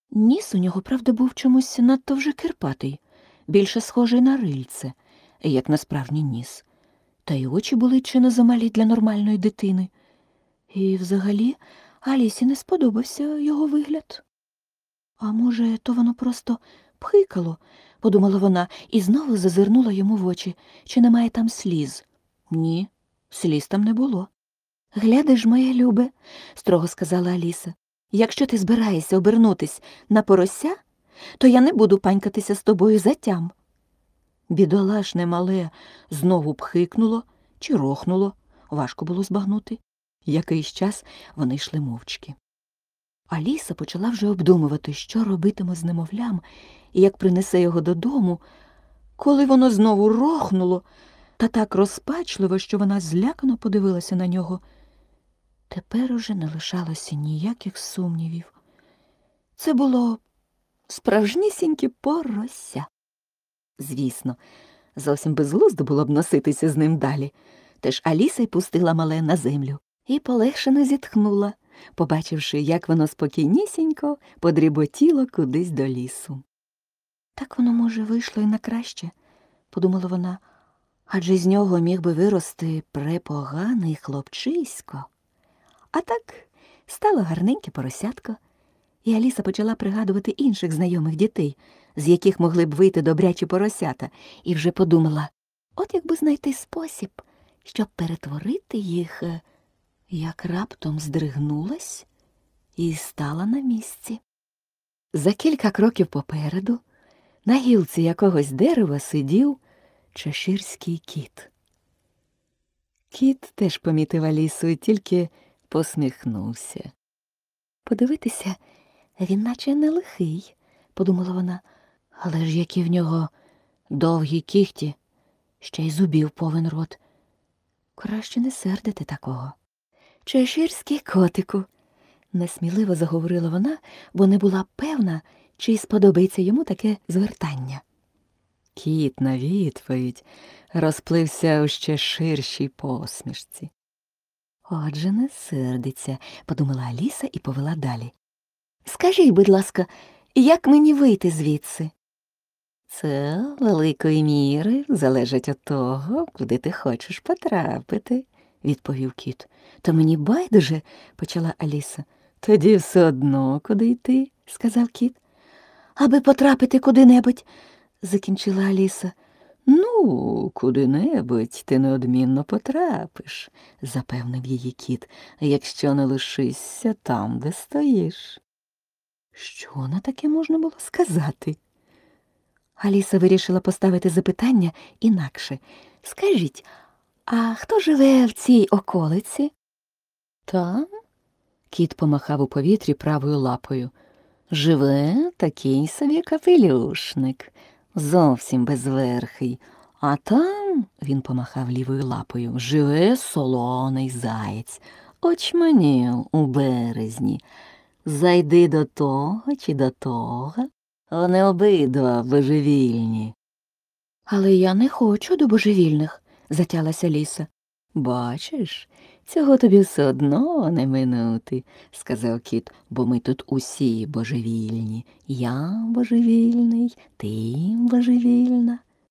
Ніс у нього, правда, був чомусь надто вже кирпатий, більше схожий на рильце, як на справжній ніс. Та й очі були чи не замалі для нормальної дитини. І взагалі Алісі не сподобався його вигляд. А може, то воно просто пхикало, подумала вона, і знову зазирнула йому в очі, чи немає там сліз. Ні, сліз там не було. Глядиш, моє любе, строго сказала Аліса, якщо ти збираєшся обернутись на порося, то я не буду панькатися з тобою затям. Бідолашне мале знову пхикнуло чи рохнуло, важко було збагнути. Якийсь час вони йшли мовчки. Аліса почала вже обдумувати, що робитиме з немовлям і як принесе його додому, коли воно знову рохнуло та так розпачливо, що вона злякано подивилася на нього. Тепер уже не лишалося ніяких сумнівів. Це було справжнісіньке порося. Звісно, зовсім безглуздо було б носитися з ним далі, теж Аліса й пустила мале на землю і полегшено зітхнула, побачивши, як воно спокійнісінько подріботіло кудись до лісу. Так воно, може, вийшло і на краще, подумала вона, адже з нього міг би вирости препоганий хлопчисько. А так стало гарненьке поросятко, і Аліса почала пригадувати інших знайомих дітей, з яких могли б вийти добрячі поросята, і вже подумала, от якби знайти спосіб, щоб перетворити їх, як раптом здригнулась і стала на місці. За кілька кроків попереду на гілці якогось дерева сидів чеширський кіт. Кіт теж помітив Алісу і тільки посміхнувся. Подивитися, він наче не лихий, подумала вона, але ж які в нього довгі кігті, ще й зубів повен рот. Краще не сердити такого. Чеширський котику, несміливо заговорила вона, бо не була певна, чи сподобається йому таке звертання. Кіт на відповідь розплився у ще ширшій посмішці. Отже, не сердиться, подумала Аліса і повела далі. Скажіть, будь ласка, як мені вийти звідси? Це великої міри залежить від того, куди ти хочеш потрапити, відповів кіт. То мені байдуже, почала Аліса. Тоді все одно куди йти, сказав кіт. Аби потрапити куди-небудь, закінчила Аліса. Ну, куди-небудь ти неодмінно потрапиш, запевнив її кіт, якщо не лишишся там, де стоїш. Що на таке можна було сказати? Аліса вирішила поставити запитання інакше. Скажіть, а хто живе в цій околиці? Там? Кіт помахав у повітрі правою лапою. Живе такий собі капелюшник, зовсім безверхий. А там, він помахав лівою лапою, живе солоний заєць, очманів у березні. Зайди до того чи до того, вони обидва божевільні. Але я не хочу до божевільних, затялася Ліса. Бачиш, цього тобі все одно не минути, сказав кіт, бо ми тут усі божевільні. Я божевільний, ти божевільна.